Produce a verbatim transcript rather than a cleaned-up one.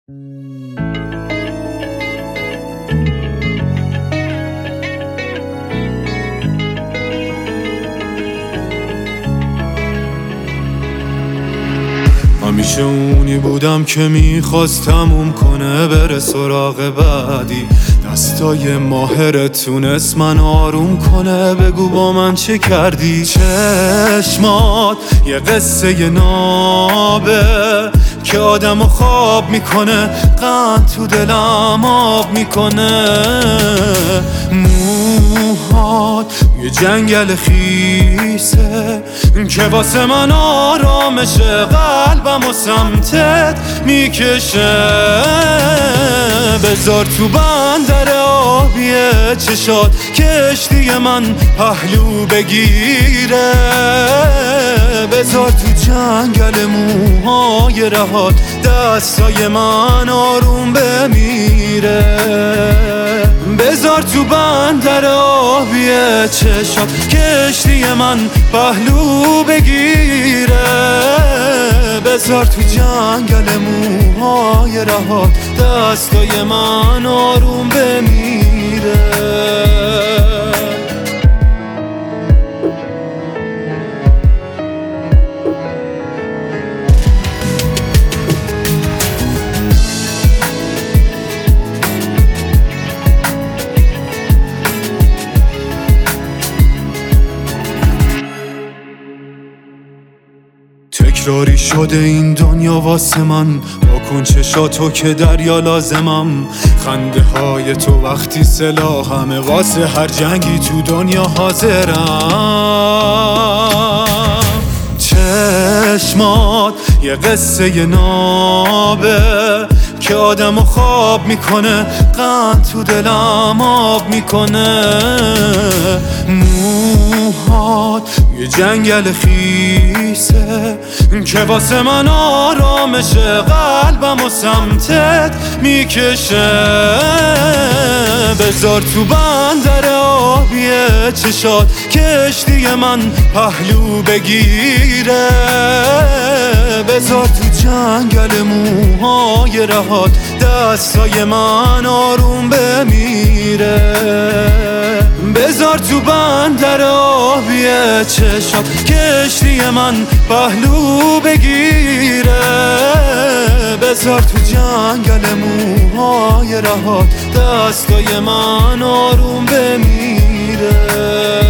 همیشه اونی بودم که میخواست تموم کنه بره سراغ بعدی. دستای ماهرت تونست من آروم کنه. بگو با من چه کردی؟ چشمات یه قصه نابه که آدمو خواب میکنه، قند تو دلم آب میکنه. موهات یه جنگل خیسه که واسه من آرامشه، قلبم و سمتت میکشه. بذار تو بندر آبیه چشات کشتی من پهلو بگیره. بذار تو جنگل موهای رهات دستای من آروم بمیره. بذار تو بندر آبیه چشات کشتی من پهلو بگیره. بذار تو جنگل موهای رهات دستای من آروم بمیره. تکراری شده این دنیا واسه من، با کن چشاتو که دریا لازمم. خنده های تو وقتی سلاحمه، واسه هر جنگی تو دنیا حاضرم. چشمات یه قصه نابه که آدمو خواب میکنه، قند تو دلم آب میکنه. موهات یه جنگل خیسه که واسه من آرامشه، قلبم و سمتت میکشه. بذار تو بندر آبیه چشات کشتی من پهلو بگیره. بذار تو جنگل موهای رهات دستای من آروم بمیره. بذار تو بندر آبیه چشات کشتی من پهلو بگیره. بذار تو جنگل موهای رهات دستای من آروم بمیره.